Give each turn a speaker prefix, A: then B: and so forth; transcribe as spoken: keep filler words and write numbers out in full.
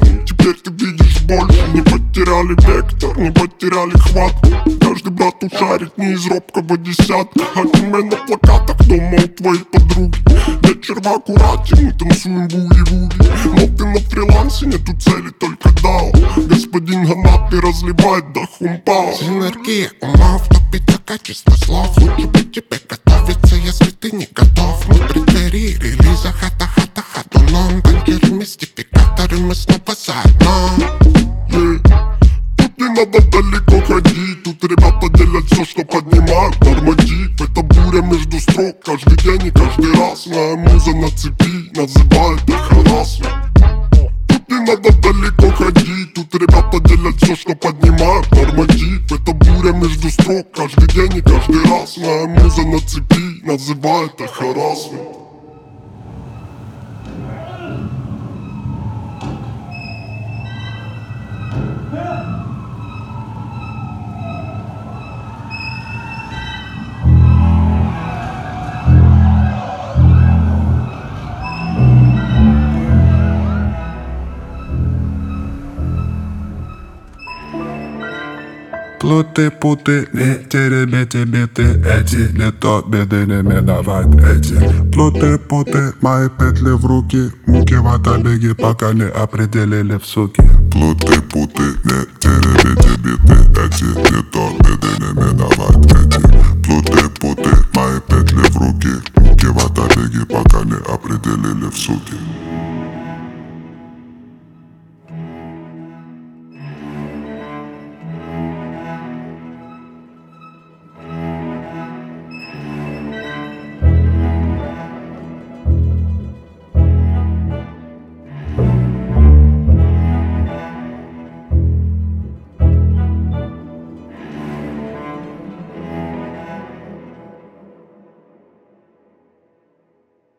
A: Теперь ты видишь больше. Не потеряли вектор, не потеряли хватку. Каждый брат ушарит не из робкого десятка. Аниме на плакатах дома у твоей подруги. Вечер в аккурате, мы танцуем буги-вуги. Но ты на фрилансе, нету цели, только дао. Господин Ганапи разливает до хумпао.
B: Синергия умов, топится качество слов. Лучше бы тебе готовиться, если ты не готов. Мы преддверии релиза хата-хата-хатуном. Банкиры, мистификаторы, мы снова заодно.
A: Yeah. Тут не надо далеко ходить. Тут ребята делят все, что поднимают норматив. Это буря между строк, каждый день и каждый раз. Моя муза на цепи, называет это харассмент. Тут не надо далеко ходить. Тут ребята делят все, что поднимают норматив. Это буря между строк, каждый день и каждый раз. Моя муза на цепи, называет это харассмент.
C: Плуты-путы, ветери-бети-биты, эти не то беды не миновать эти. Плуты-путы, мои петли в руки, муки в отобеги, пока не определили в суки. Плуты-путы, ветери-бети-биты, эти не то беды не миновать эти. Плуты-путы, мои петли в руки, муки в отобеги, пока не определили в суки.